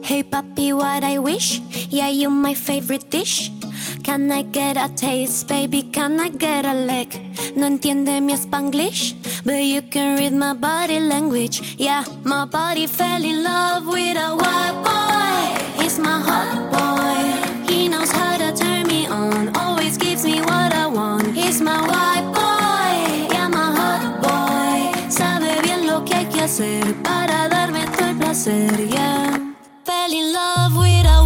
Hey papi, what I wish? Yeah, you my favorite dish. Can I get a taste, baby? Can I get a lick? No entiende mi Spanglish, but you can read my body language. Yeah, my body fell in love with a white boy. He's my hot boy. He knows how to turn me on. Always gives me what I want. He's my white boy. Yeah, my hot boy. Sabe bien lo que hay que hacer para darme todo el placer. Yeah, fell in love with a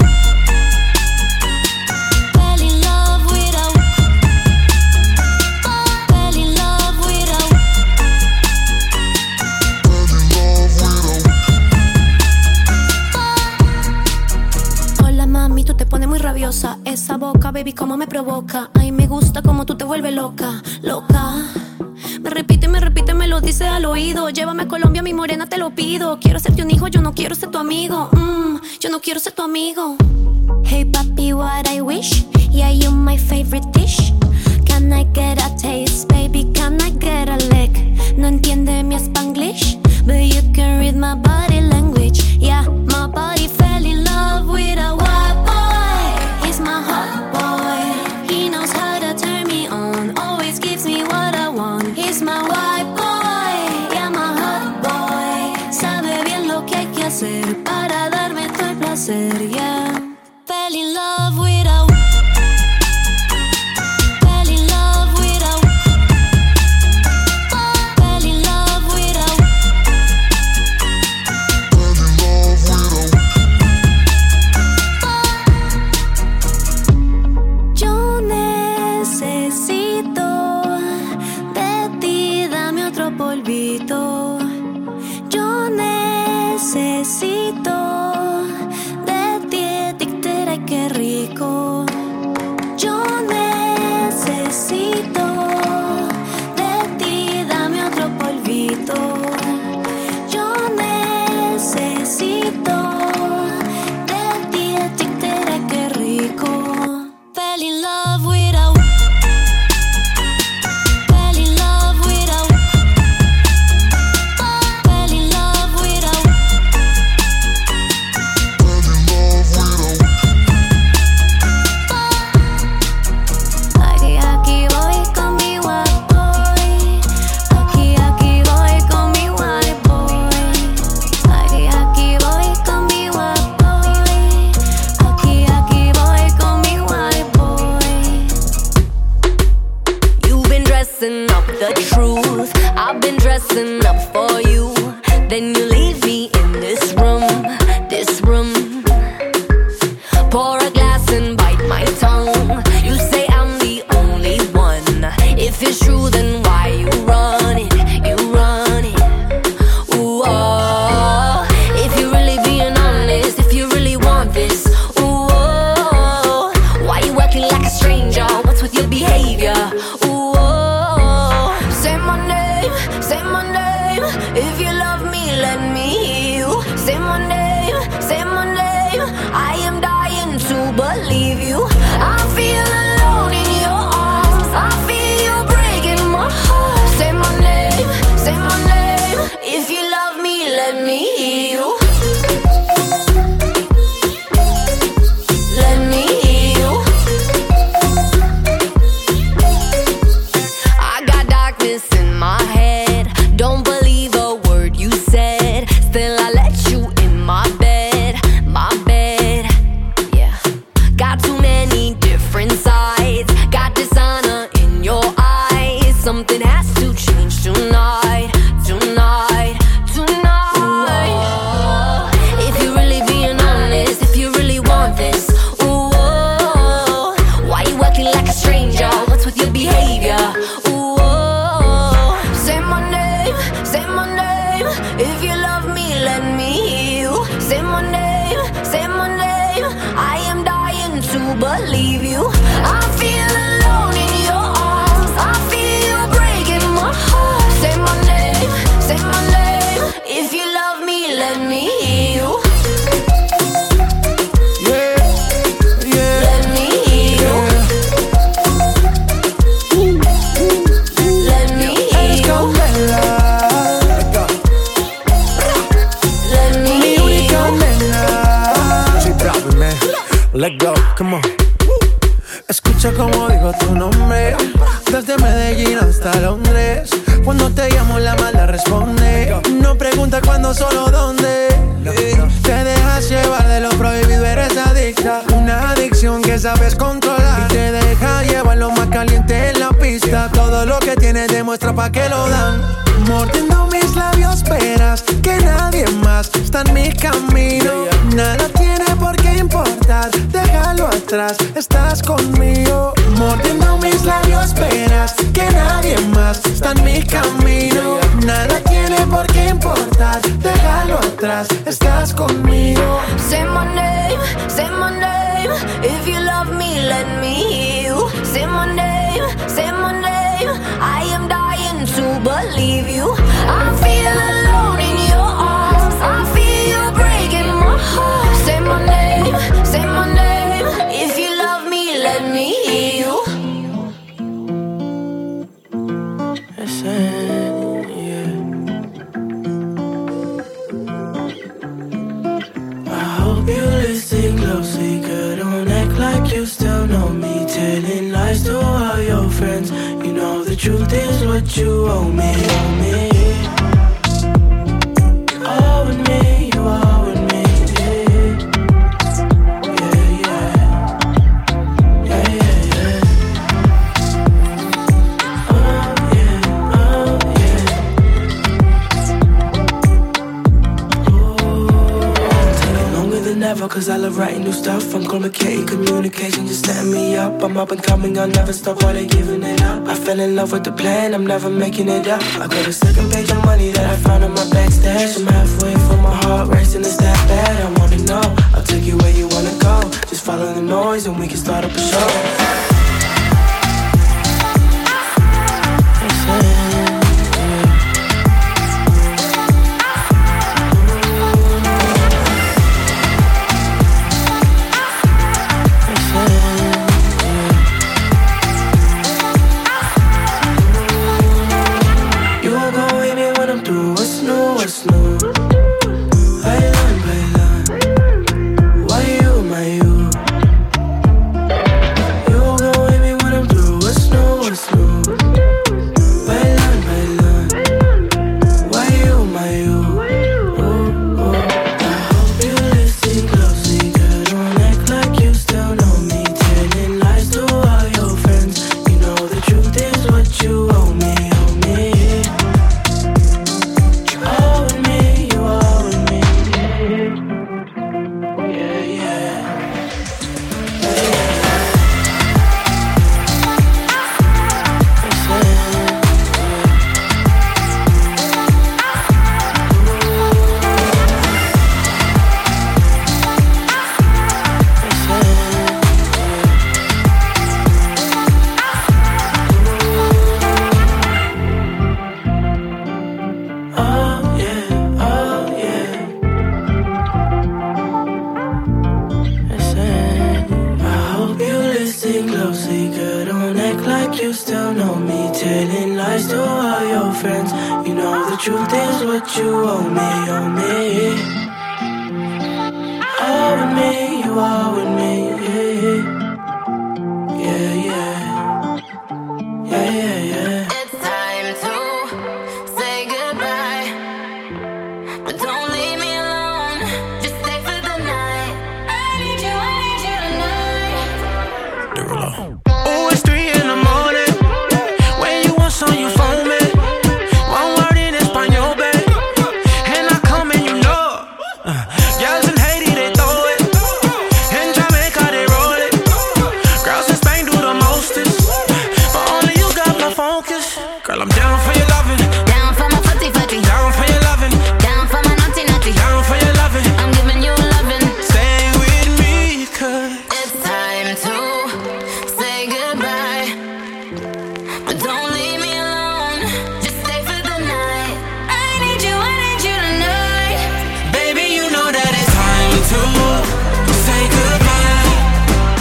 muy rabiosa, esa boca, baby, como me provoca. Ay, me gusta como tú te vuelves loca, loca. Me lo dice al oído. Llévame a Colombia, mi morena, te lo pido. Quiero hacerte un hijo, yo no quiero ser tu amigo. Yo no quiero ser tu amigo. Hey papi, what I wish? Yeah, you my favorite dish. Can I get a taste, baby? Can I get a lick? No entiende mi Spanglish, but you can read my body language. Yeah, my body fell in love with a white boy. He's my hot boy. He knows how to turn me on. Always gives me what I want. He's my white boy. Yeah, my hot boy. Sabe bien lo que hay que hacer para darme todo el placer. Yeah, fell in love with a polvito. Yo necesito de ti, tic-tac, qué rico. Yo necesito de ti, dame otro polvito. Yo necesito de ti, tic-tac, qué rico. Fell in love with a up the truth. I've been dressing up for you. Then you leave me in this room, this room. Pour a glass and bite my tongue. You say I'm the only one. If it's true, then why you run it? You run it. Ooh, oh. If you're really being honest, if you really want this, ooh, oh. Why you acting like a stranger? What's with your behavior? Ooh, say my name. If you love me, let me hear you. Say my name. hasta Londres. Cuando te llamo la mala responde. No pregunta cuándo, solo dónde. Te dejas llevar de lo prohibido, eres adicta. Una adicción que sabes controlar. Y te deja llevar lo más caliente en la pista. Todo lo que tienes demuestra pa' que lo dan. Mordiendo mis labios esperas que nadie más está en mi camino. Nada tiene por qué importar, déjalo atrás, estás conmigo. Mordiendo mis labios esperas que nadie más está en mi camino. Nada tiene por qué importar, déjalo atrás, estás conmigo. Say my name, say my name. If you love me, let me hear you. Say my name, say my name. I am dying to believe you. I feel alone in your arms. I feel you breaking my heart. Say my name, say my name. If you love me, let me hear you. Listen, yeah. I hope you listen closely, girl. Don't act like you still know me. Telling lies to all your friends. You know the truth is what you owe me, owe me. You are with me, you are with me, yeah. Yeah, yeah. Yeah, yeah, yeah. Oh, yeah, oh, yeah. Ooh. Taking longer than ever, cause I love writing new stuff. I'm complicating communication, just setting me up. I'm up and coming, I'll never stop while they giving it up. I fell in love with the plan, I'm never making it up. I got a second page of money that I found in my backstage. I'm halfway from my heart racing, it's that bad. I wanna know, I'll take you where you wanna go. Just follow the noise and we can start up a show.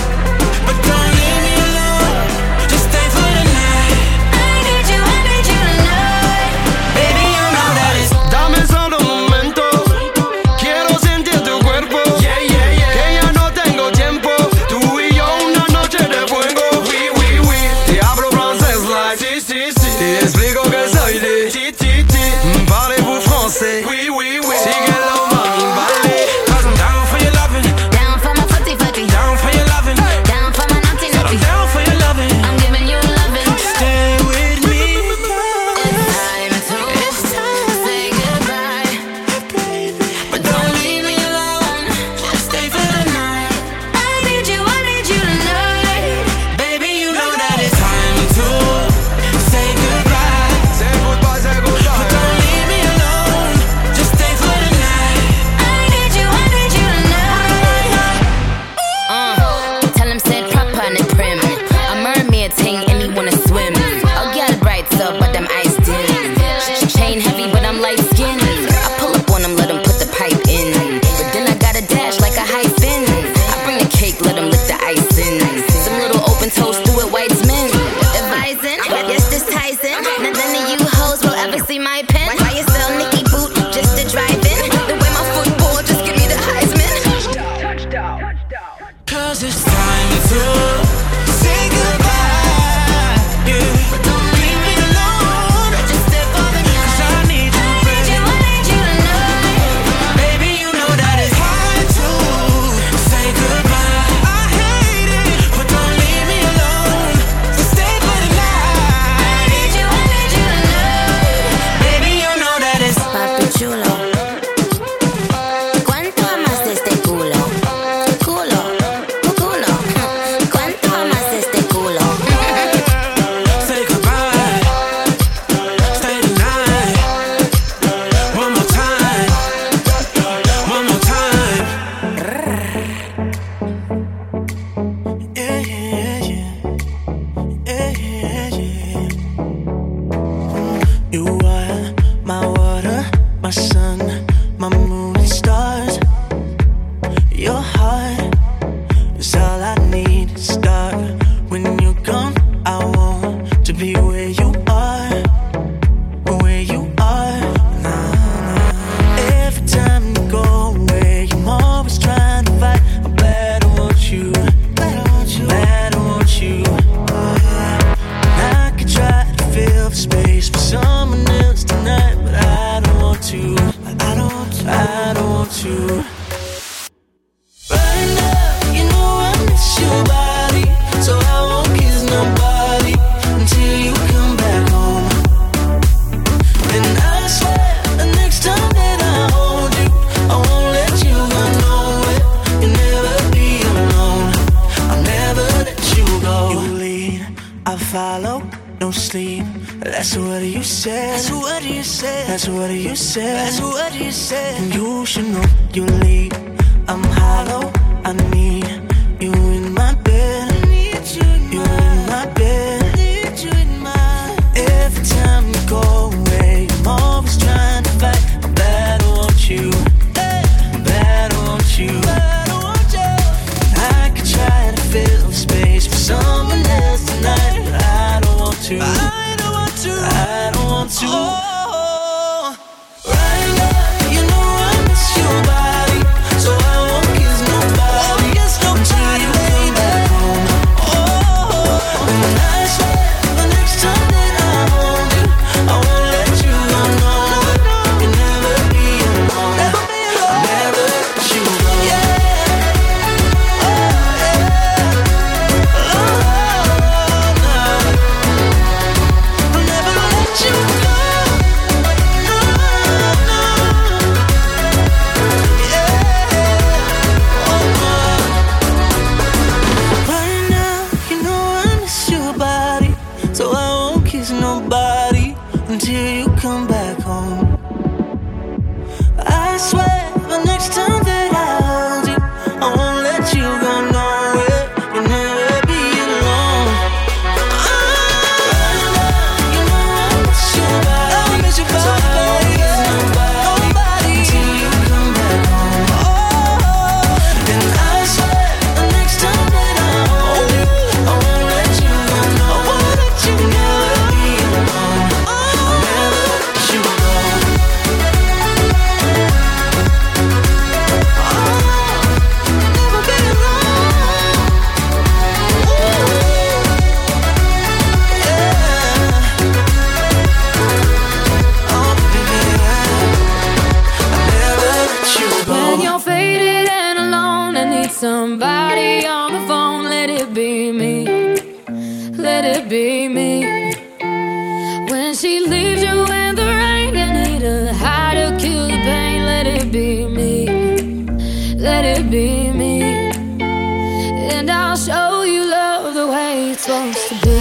But don't leave me alone, just stay for the night. I need you ever see my pen? Why you sell Nicky boot just to drive in? The way my football just give me the Heisman. Touchdown. Cause it's time to say goodbye. Yeah. Don't leave me alone. Just step on the line. 'Cause I need you, baby. I need you tonight. Baby, you know that it's hard to say goodbye. I hate it, but don't leave me alone. So stay for the night. I need you tonight. Baby, you know that it's Papi chulo. ¿Cuánto amas de este culo? Culo. ¿Cuánto amas de este culo? say goodbye. Stay tonight. One more time. One more time. Yeah, yeah, yeah. Yeah, yeah, yeah. You are my water, my sun, my moon and stars. Your heart is all I need to start. When you're gone, I want to be where you are. Where you are. Every time you go away, I'm always trying to fight. I'm glad I want you. Glad I want you. I could try to fill the space for someone else tonight, but I don't want to. I don't want to. Right now, you know I miss your body, so I won't kiss nobody until you come back home. And I swear, the next time that I hold you, I won't let you go nowhere. You'll never be alone. I'll never let you go. You lead, I follow, no sleep. That's what you said. That's what you said. That's what you said. That's what you said. And you should know you lead. I'm hollow. I need you in my bed. You in my bed. Every time you go away, I'm always trying to fight. I'm glad I want you. I'm glad I want you. I could try to fill the space for someone else tonight, but I don't want to. I don't want to. Right now, you know I miss your body, so I won't kiss nobody until you come back home. And I swear, the next time that I hold you, I won't let you go nowhere. You'll never be alone. I'll never let you go. I'll never let you go. Right now, you know I miss your body, so I won't kiss nobody until you come back home. I swear, the next time that I hold you, I won't let you go nowhere. You'll never be alone. Right now, you know I miss your body, so I won't kiss nobody until you come back home. And I swear, the next time that I hold you, I won't let you go nowhere. You'll never be alone. I'll never let you go. Never be alone. Oh, baby, I'll never let you go. When you're faded and alone and need somebody on the phone, let it be me. Let it be me. When she leaves you in the rain and need a high to kill the pain, let it be me. Let it be me. And I'll show you love the way it's supposed to be.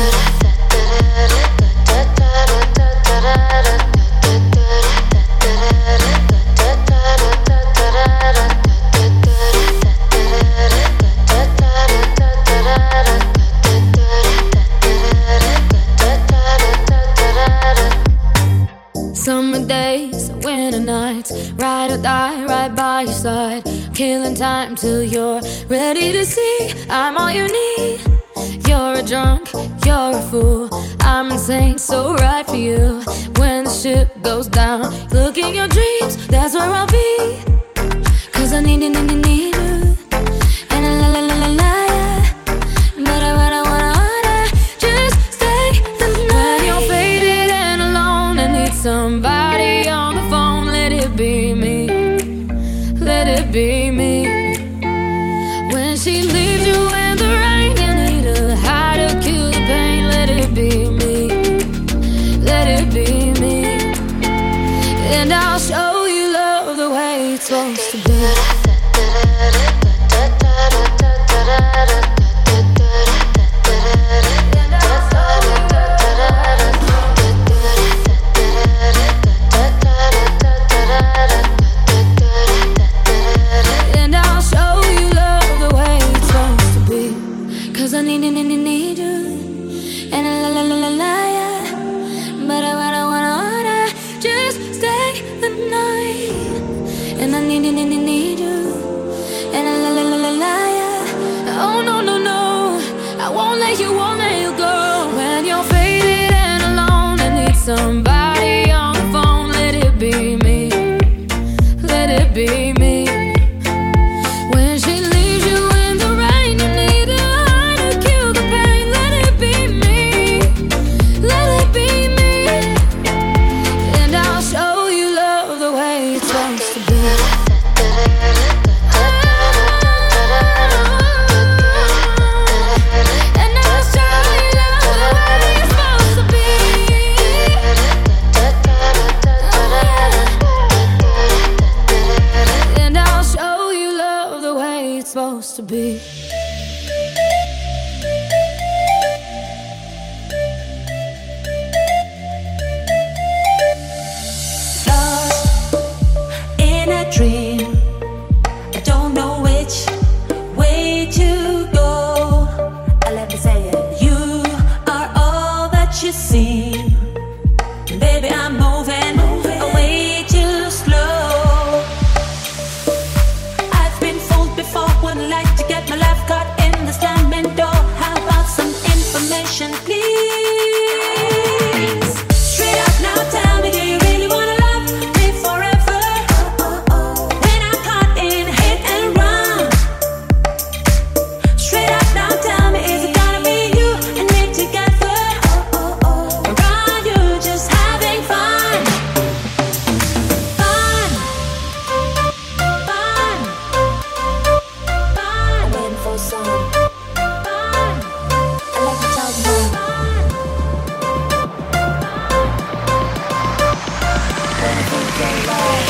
Summer days, winter nights, ride or die right by your side, killing time till you're ready to see I'm all you need. You're a drunk, you're a fool, I'm insane, so right for you. When the ship goes down. Look in your dreams, that's where I'll be. Cause I need you. And la la la la la, yeah. But I wanna just stay the night. When you're faded and alone and need somebody on the phone, let it be me. Let it be me. When she leaves you in the rain, you need a high to kill the pain. Let it be me. Let it be me. And I'll show you love the way it's supposed to be. I need you. And la la la la la, yeah. But I wanna just stay the night. And I need you. And la la la la la, yeah. Oh no no no, I won't let you go. When you're faded and alone and need somebody on the phone, let it be me. Let it be me. When she leaves you in the rain, you need a to be. Lost in a dream, I don't know which way to go. Let me say it. You are all that you seem. Baby, I'm moving way too slow. I've been fooled before, wouldn't like to get my life caught in the slamming door. How about some information, please? Straight up now, tell me, do you really wanna love me forever? When I'm caught in hit and run. Straight up now, tell me, is it gonna be you and me together? Or are you just having fun? Fun. Fun. I'm waiting for some fun. I like to talk more. When I think you're lost.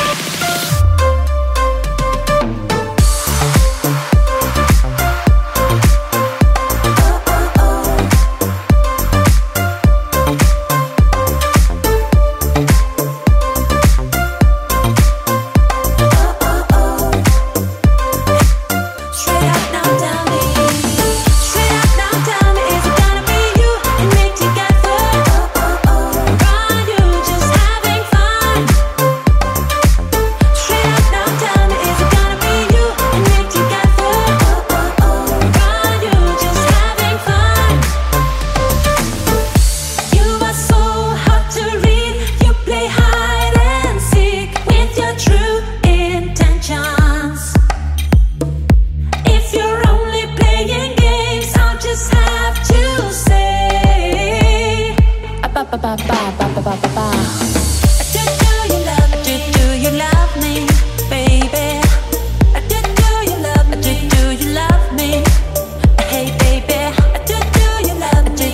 Straight up now, tell me. Straight up now, tell me, is it gonna be you and me together? Or are you just having fun? Straight up now, tell me, is it gonna be you and me together? Or are you just having fun? You are so hard to read. You play hide and seek with your true intentions. If you're only playing games, I'll just have to say, do you love me, baby? Do you love me? Hey, baby, do you love me,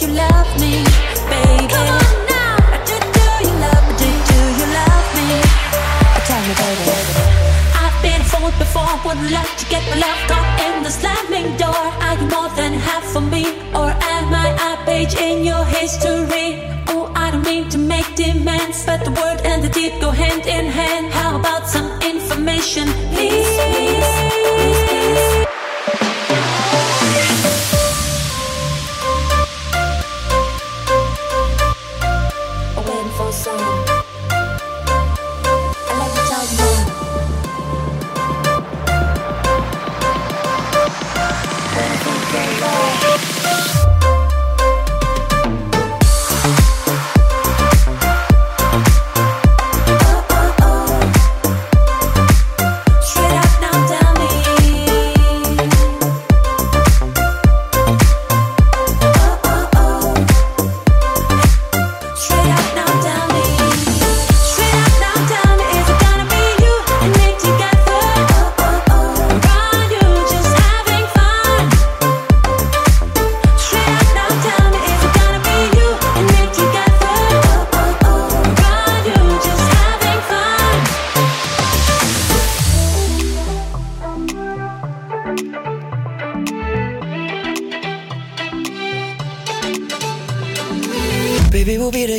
baby? Come on now. Do you love me? Tell me, baby. I've been fooled before, wouldn't like to get my love caught in the slamming door. Are you more than half for me, or am I a page in your history? Oh, I don't mean to make demands, but the word and the deed go hand in hand. How about some information, please? I'm waiting for some. I like to talk more. When I think you're lost.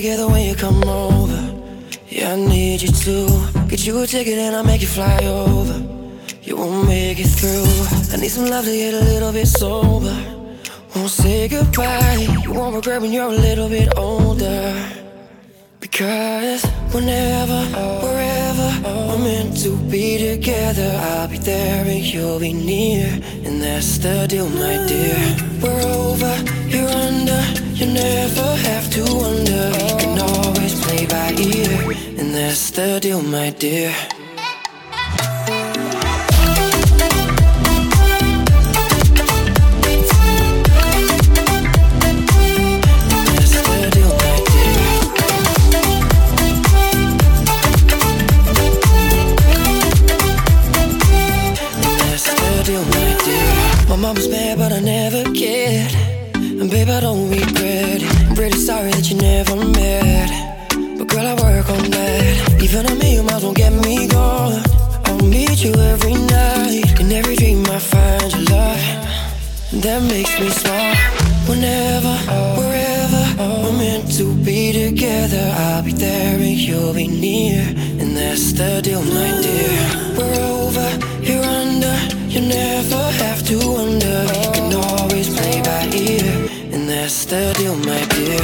together when you come over. Yeah, I need you to get you a ticket and I'll make you fly over. You won't make it through. I need some love to get a little bit sober. Won't say goodbye. You won't regret when you're a little bit older. Because whenever, wherever we're meant to be together, I'll be there and you'll be near. And that's the deal, my dear. We're over, you're under. You never have to wonder. You can always play by ear. And that's the deal, my dear. My mama's mad but I never cared. And babe, I don't regret it. I'm pretty sorry that you never met. But girl, I work on that. Even a million miles won't get me going. I'll meet you every night. In every dream I find your love. That makes me smile. Whenever, wherever we're meant to be together, I'll be there and you'll be near. And that's the deal, my dear. We're over, you're under. You never have to wonder. You can always play by ear. And that's the deal, my dear.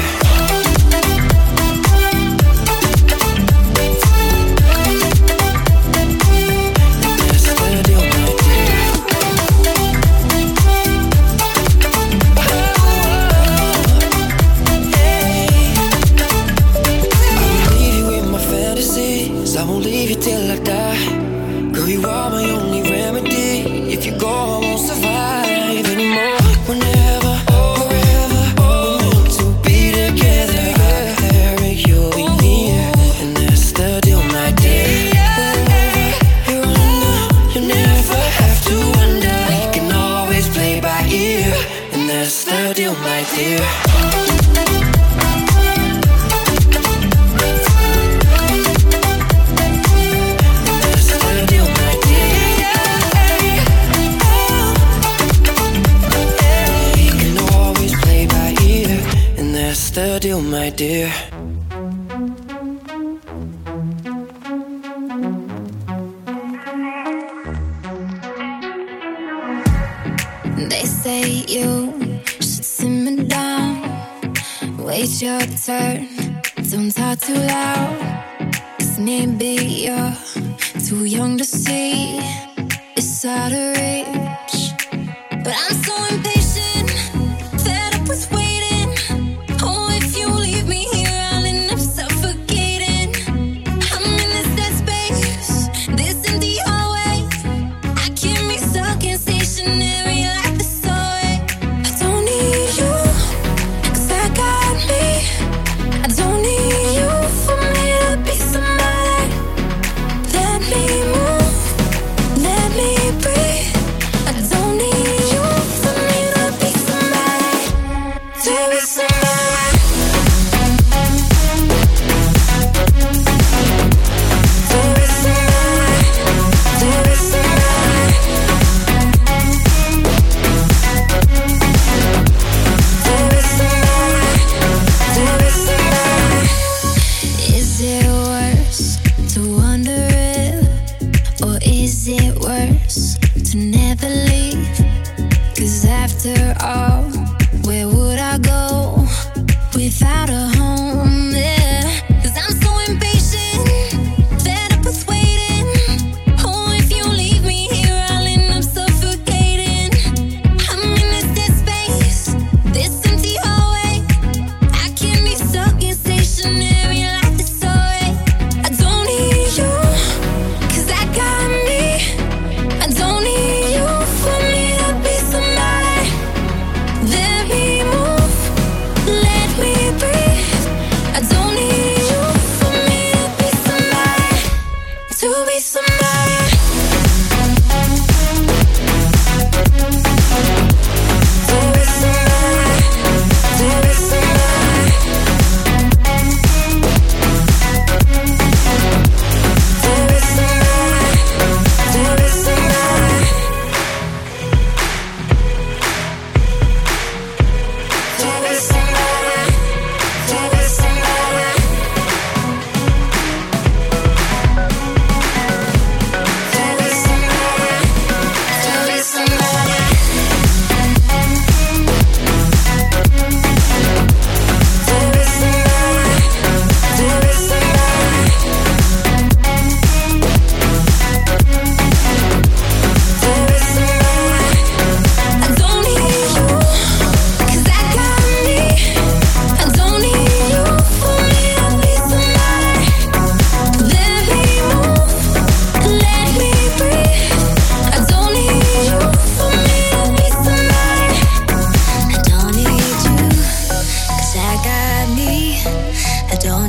I won't leave you till I die. Girl, you are my only remedy. If you go, I won't survive anymore. Whenever, wherever we're meant to be together, I'll be there and you'll be near. And that's the deal, my dear. Wherever you're under, you never have to wonder. You can always play by ear. And that's the deal, my dear. The deal, my dear. They say you should simmer down, wait your turn, don't talk too loud. 'Cause maybe you're too young to see it's out of reach. But I'm so impatient, fed up with waiting. Oh, if you leave me here, I'll end up suffocating. I'm in this dead space, this empty hallway. I can't be stuck in stationary like this hallway. I don't need you, 'cause I got me. I don't need you for me to be somebody. Let me move, let me breathe. I don't need you for me to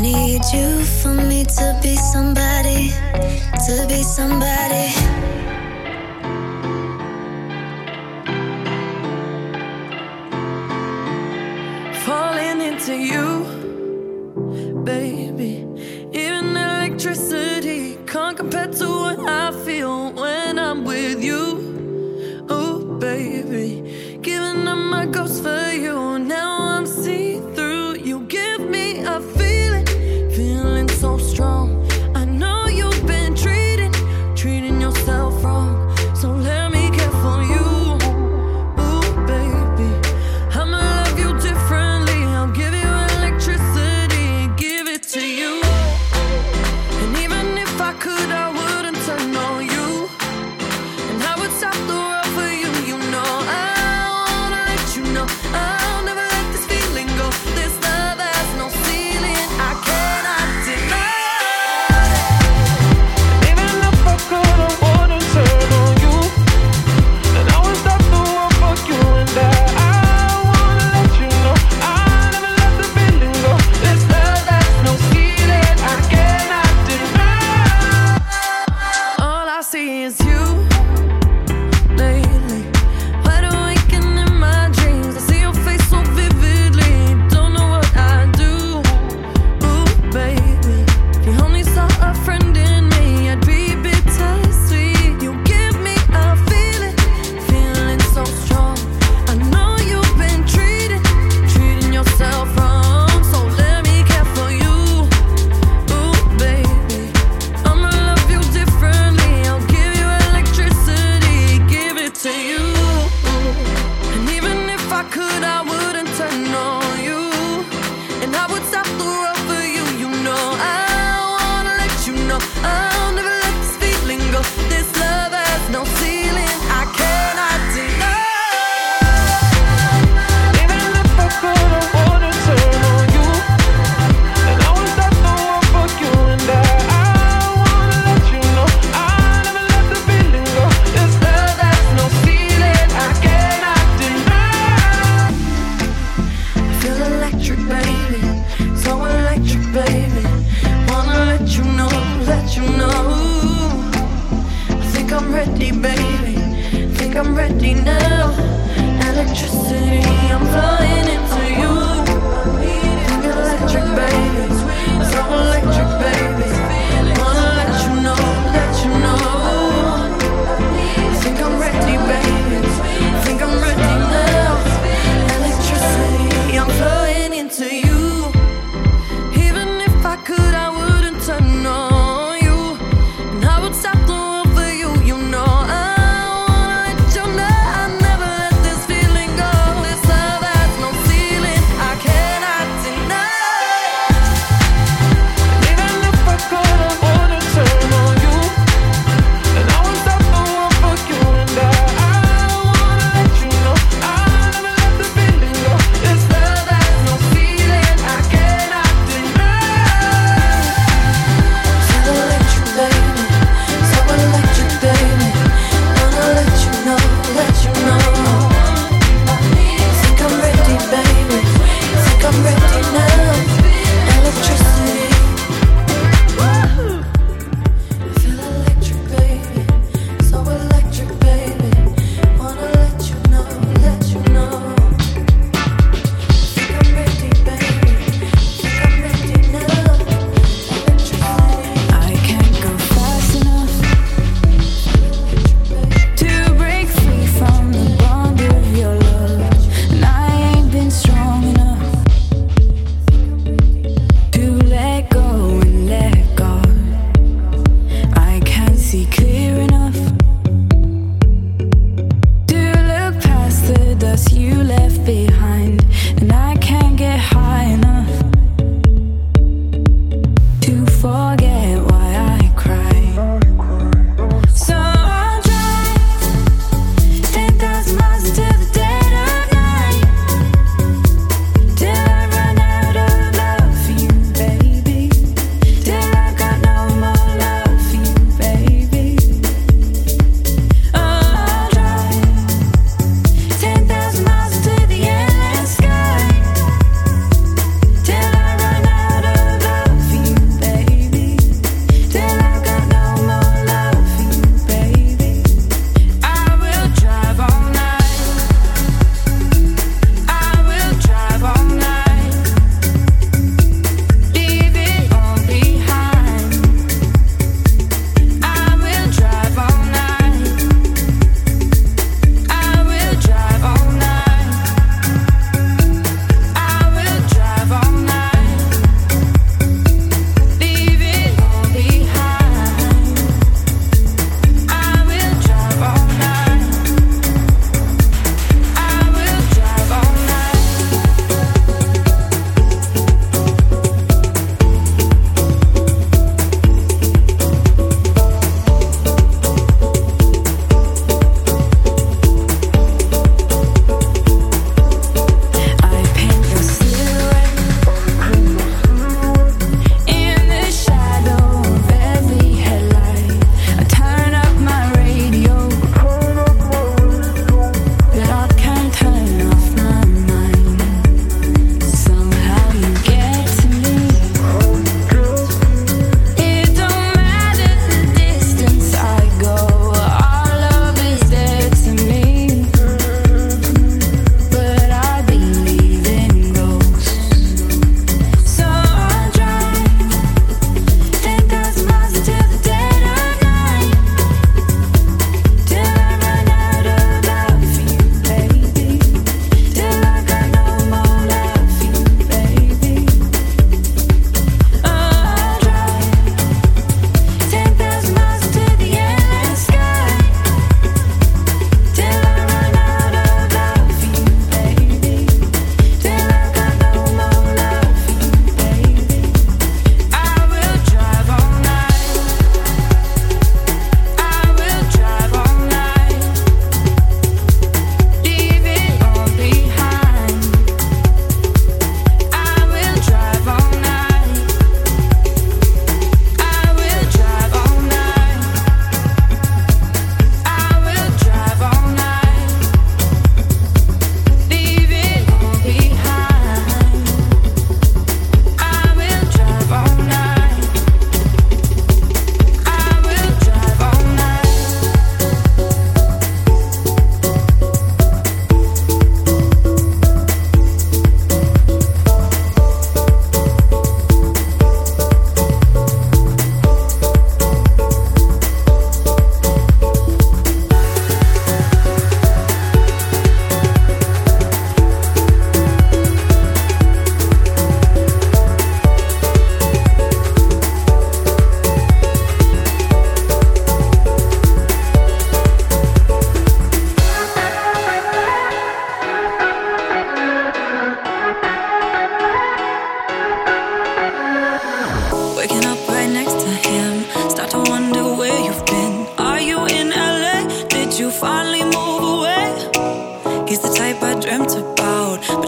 need you for me to be somebody, to be somebody. Falling into you, baby. Even electricity can't compare to what I feel when I'm with you. Oh, baby, giving up my ghost for you. Now I'm see-through. You give me a feeling so strong. I know you've been treating yourself wrong. So let me care for you. Ooh, baby, I'ma love you differently. I'll give you electricity, give it to you. And even if I could, I wouldn't turn on you. And I would stop the world for you. You know I wanna let you know I'll never let this feeling go. This love has no ceiling, I cannot deny. Even if I could, I wouldn't turn on you. And I would stop the world for you. And I wanna let you know I'll never let the feeling go. This love has no ceiling, I cannot deny. All I see is you lately. Wide awake and in my dreams, I see your face so vividly. Don't know what I do. Ooh, baby, if you only saw a friend in me, I'd be bittersweet. You give me a feeling so strong. I know you've been treating yourself wrong. So let me care for you. Ooh, baby, I'ma love you differently. I'll give you electricity, give it to you. And even if I could, I wouldn't turn on you. And I would stop the world for you. You know I wanna let you know I'll never let this feeling go. This love has no ceiling, I cannot deny. Even if I could, I wouldn't turn on you. And I would stop the world for you. And I wanna let you know I'll never let the feeling go. This love has no ceiling, I cannot deny. I feel electric, baby, so electric, baby. Wanna let you know. I think I'm ready, baby. Think I'm ready now. Electricity, I'm flying into you. Think electric, baby, so electric, baby. Wanna let you know. I think I'm ready, baby. Think I'm ready now. Electricity, I'm flying into you. Even if I could, I wouldn't turn on you. And I would stop the world for you. You know I wanna let you know I'll never let this feeling go. This love has no ceiling, I cannot deny.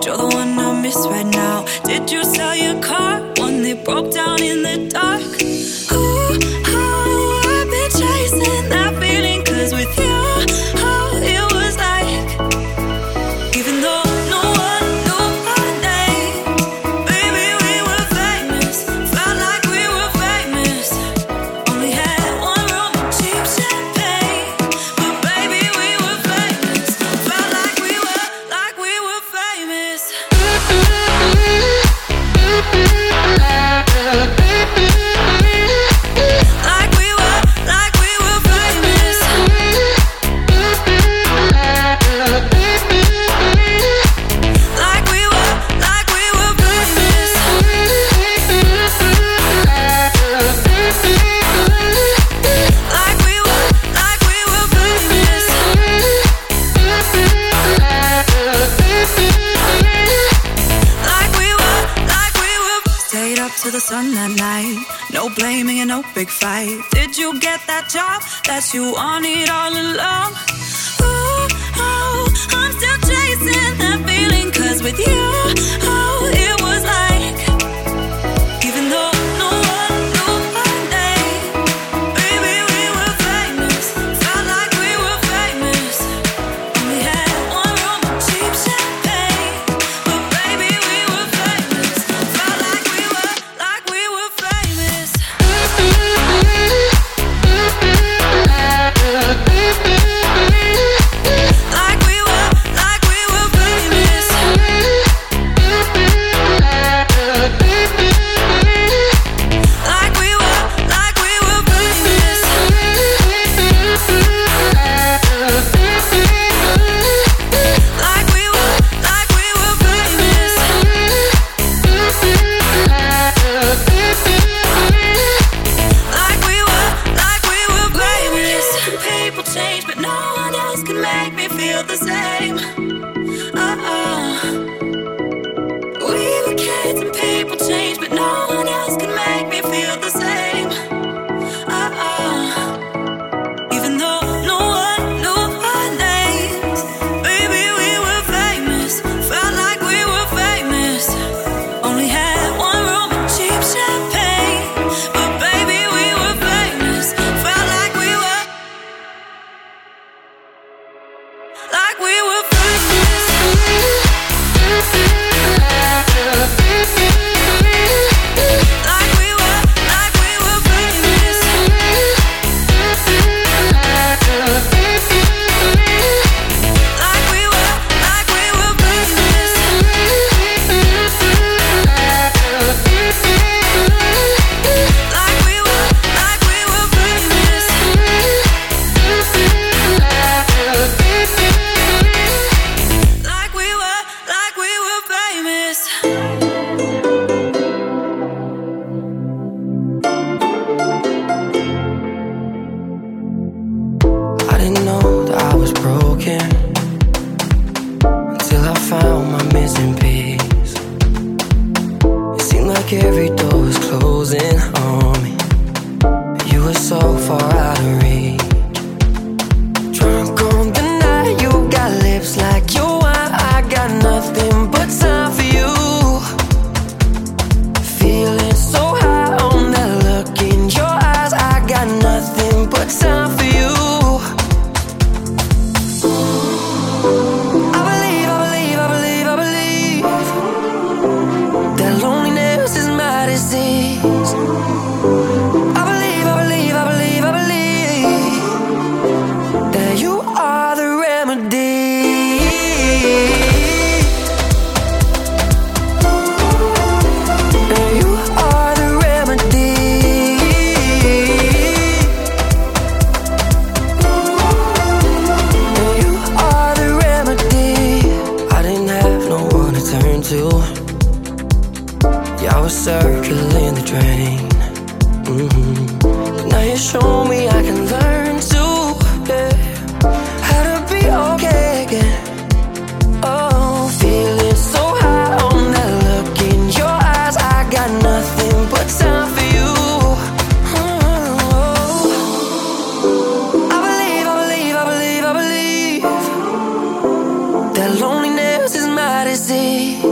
you're the one I miss right now. Did you sell your car? One that broke down in the dark. Ooh, oh, I've been chasing that feeling, 'cause with you, oh, it was like, even though no one knew our name, baby, we were famous. Felt like we were famous. Only had one room, cheap champagne, but baby, we were famous. Felt like we were famous. To the sun that night, no blaming and no big fight. Did you get that job that you wanted all along? Ooh, oh, I'm still chasing that feeling, 'cause with you, oh, it was like, even though no one knew our name, baby, we were famous. Felt like we were famous. Only had one room, cheap champagne, but baby, we were famous. Felt like we were famous. Like we were famous. Like we were famous. Like we were famous. Like we were famous. People change, but no one else can make me feel the same. We were kids and people change, but no one else can make me feel the same. Even though no one knew our names, baby, we were famous. Felt like we were famous. Only had one room and cheap champagne, but baby, we were famous. Felt like we were famous. Like we were famous. Like we were famous. Like we were famous. Like we were famous. I didn't know that I was broken until I found my missing piece. It seemed like every door was closing on me. You were so far out of reach. Drunk on the night, you got lips like your wine. I got nothing but time for you. Feeling so high on that look in your eyes. I got nothing but time for you. I believe that loneliness is my disease. I believe that you are the remedy. That you are the remedy. That you are the remedy. I didn't have no one to turn to. Yeah, I was circling the drain. Now you show me I can learn to, yeah, how to be okay again. Oh, feeling so high on that look in your eyes. I got nothing but time for you. I believe that loneliness is my disease.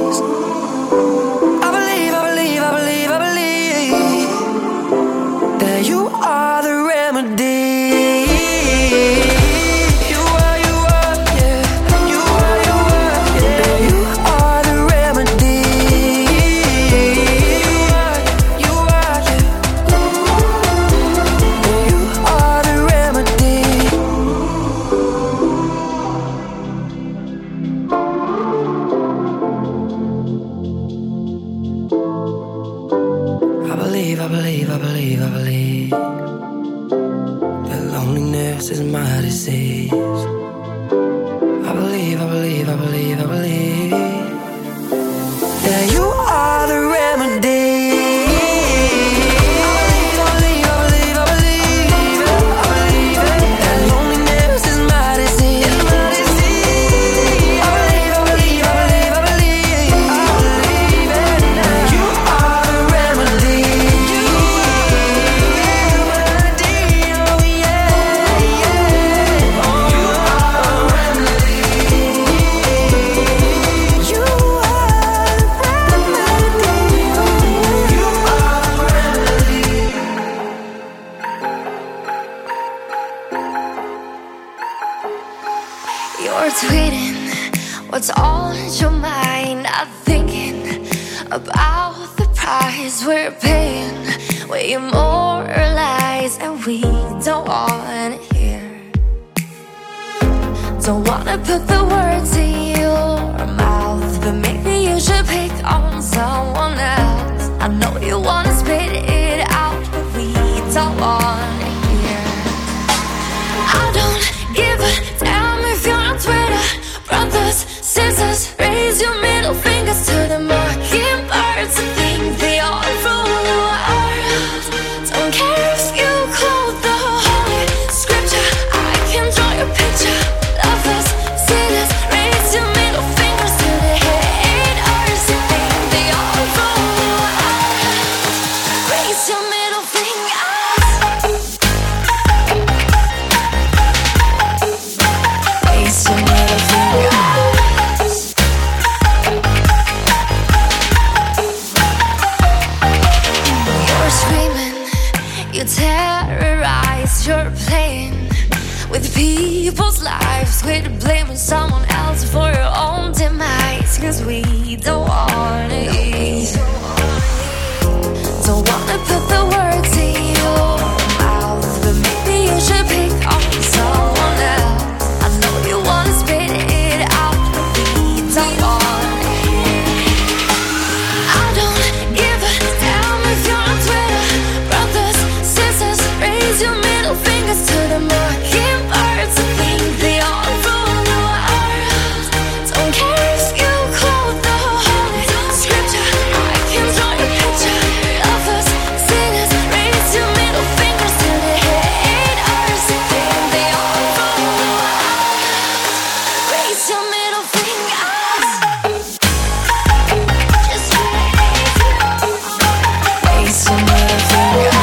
believe, I believe, I believe, I believe that loneliness is my disease. I believe, I believe, I believe, I believe that you are the remedy. What's on your mind? I'm thinking about the price we're paying. We immortalize and we don't wanna hear. Don't wanna put the words in your mouth, but maybe you should pick on someone else. I know you wanna spit it out, but we don't wanna hear. I don't give a damn if you're on Twitter. Brothers, sisters, raise your middle fingers to the mockingbirds and think they all rule the world. Don't care if you quote the holy scripture, I can draw your picture. Lovers, sinners, raise your middle fingers to the haters and think they all rule the world. Raise your middle fingers. Raise your middle fingers. You terrorize, you're playing with people's lives. We're blaming someone else for your own demise. Cause we don't wanna eat. Don't wanna put the words in your mouth, but maybe you should pick on someone else. I know you wanna spit it out, but we don't wanna hear. I don't give a damn if you're on Twitter. Brothers, sisters, raise your middle fingers to the mockingbirds and think they all rule the world. Don't care if you quote the holy scripture, I can draw your picture. Lovers, sinners, raise your middle fingers to the haters and think they all rule the world. Raise your middle fingers. Just raise your middle fingers.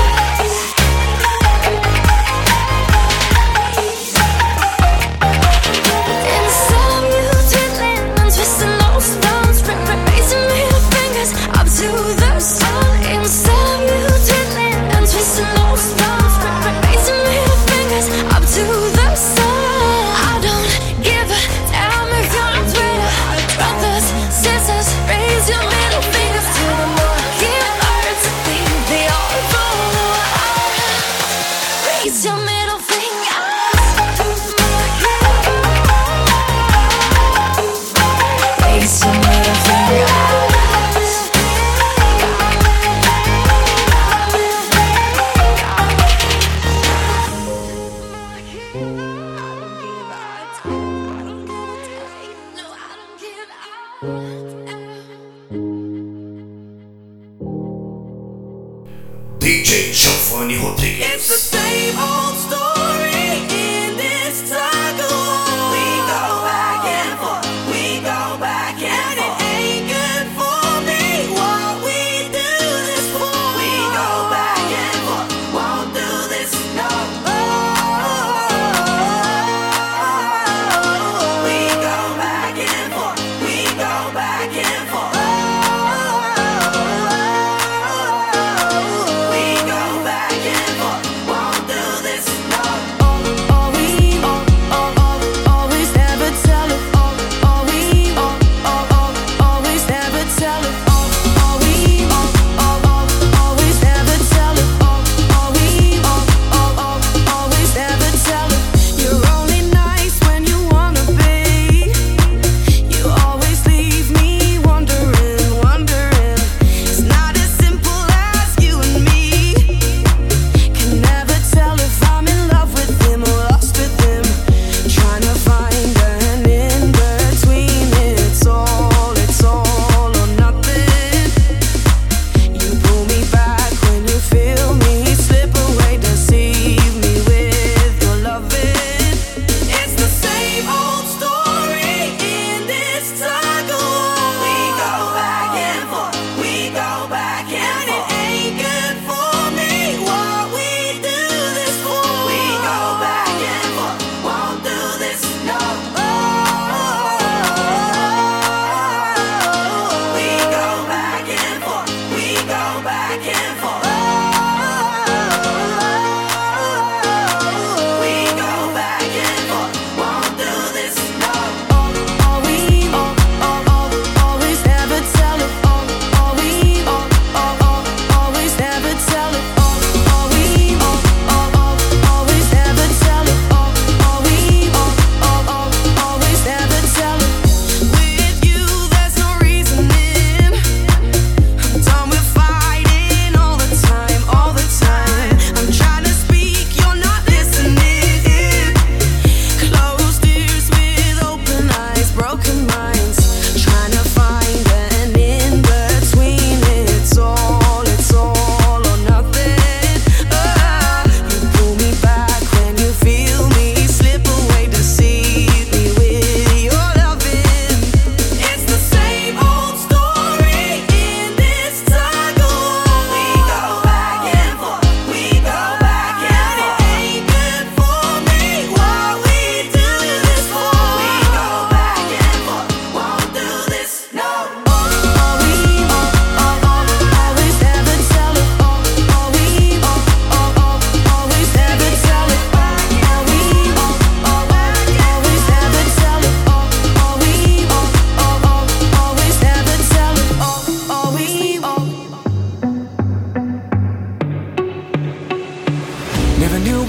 Raise your middle finger. Raise your middle finger. DJ Giovanni Rodriguez. It's the same old story in this tug of war. We go back and forth, we go back and forth. It ain't good for me what we do this for. We go back and forth, won't do this no more. We go back and forth, we go back and forth. We go back and forth, won't do this no more.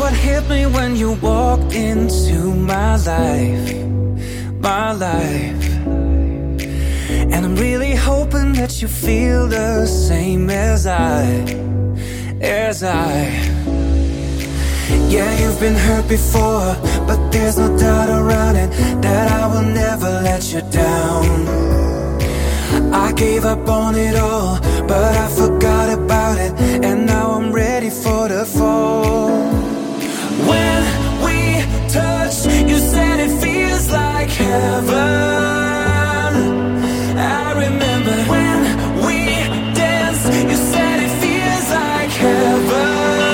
what hit me when you walked into my life, my life. And I'm really hoping that you feel the same as I. Yeah, you've been hurt before, but there's no doubt around it that I will never let you down. I gave up on it all, but I forgot about it, and now I'm ready for the fall. When we touch, you said it feels like heaven. I remember when we danced, you said it feels like heaven.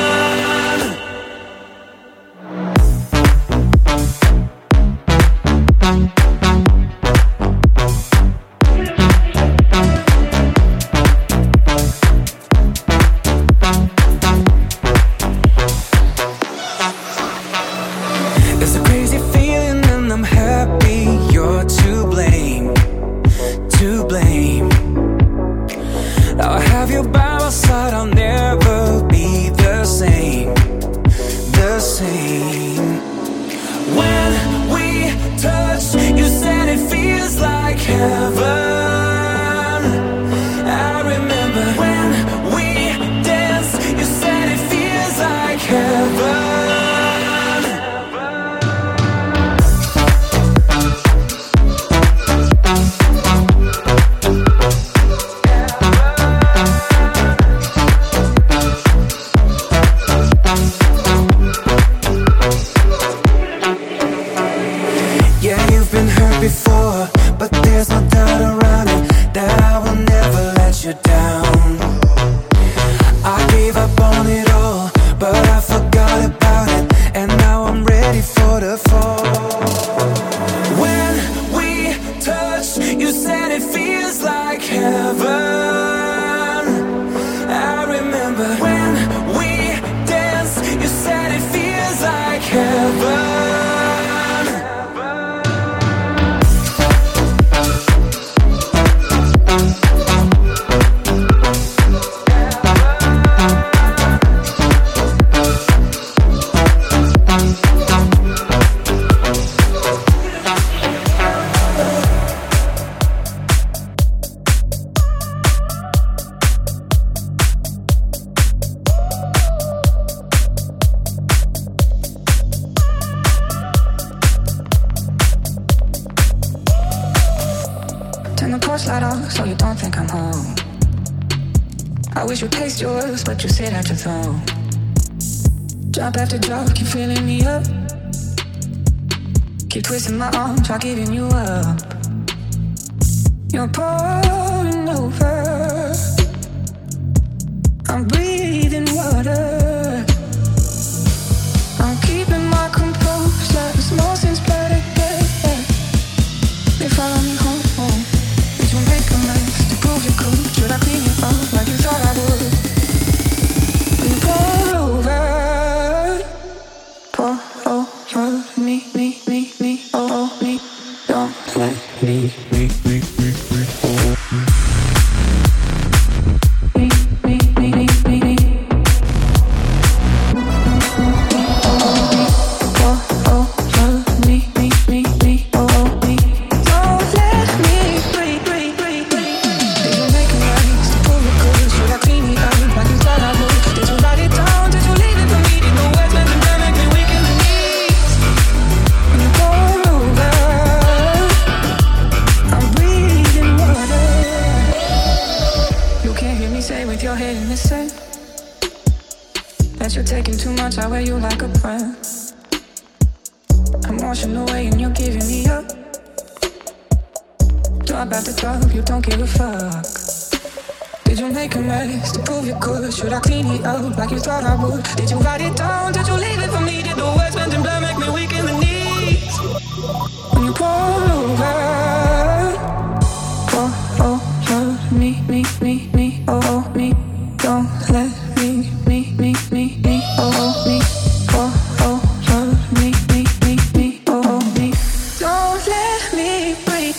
Drop after drop, keep filling me up. Keep twisting my arm, try giving you up. You're pouring over. I'm breathing water. I'm keeping my composure. It's more since blood again. They follow me home. Did you make a mess to prove you could? Should I clean you up like you thought I would? When you pour over, pour over me, oh me. Don't let me. I wear you like a friend. I'm washing away and you're giving me up. Drop after drop, you don't give a fuck. Did you make a mess to prove you could? Should I clean it up like you thought I would? Did you write it down? Did you leave it for me? Did the words meant in blood make me weak in the knees? When you pour over me, oh me. Don't let me, oh me. Oh me, oh me. Don't let me breathe.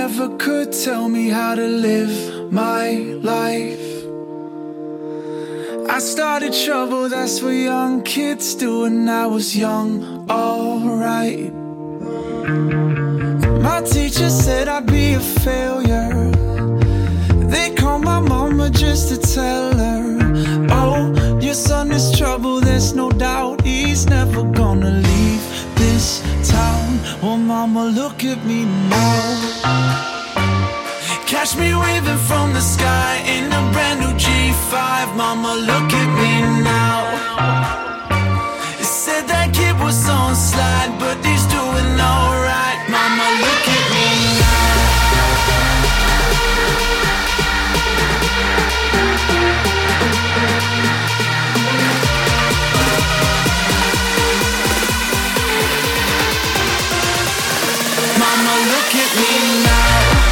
never could tell me how to live my life. I started trouble, that's what young kids do, when I was young, alright. My teacher said I'd be a failure. They called my mama just to tell her, oh, your son is trouble, there's no doubt. He's never gonna leave this town. Well, mama, look at me now. Catch me waving from the sky in a brand new G5. Mama, look at me now. They said that kid was on slide, but he's doing alright. Mama, look at me now. Mama, look at me now.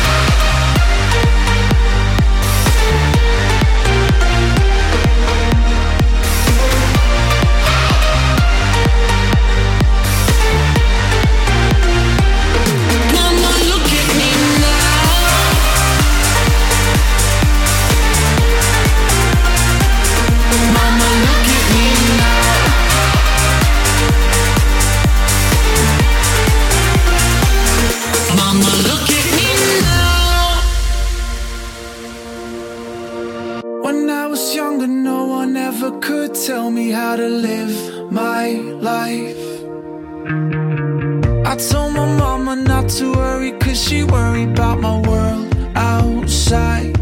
Could tell me how to live my life. I told my mama not to worry, cause she worried about my world outside.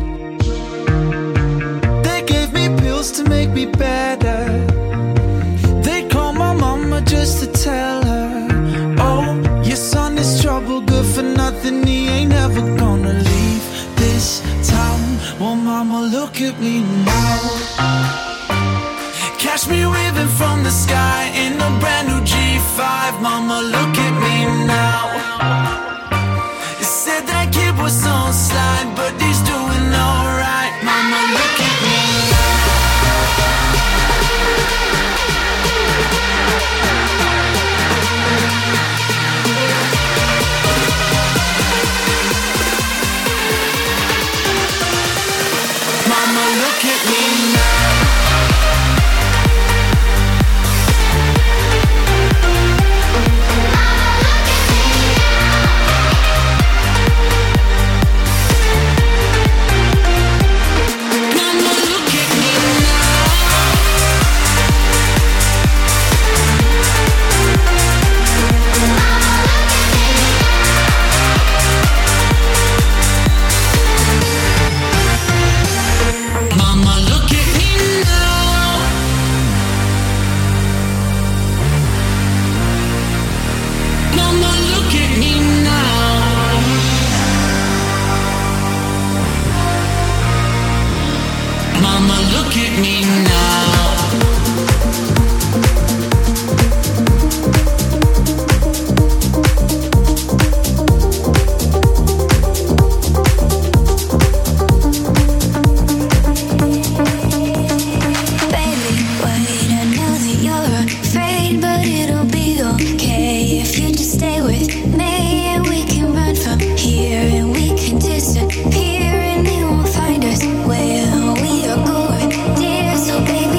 They gave me pills to make me better. They called my mama just to tell her, oh, your son is trouble, good for nothing, he ain't never gonna leave this town. Well, mama, look at me now. Catch me waving from the sky in a brand new G5. Mama, look at me now. You said that kid was on slide, but he's doing alright. Mama, look at me now. Mama, look at me now. Disappear and they won't find us where we are going, dear. So baby,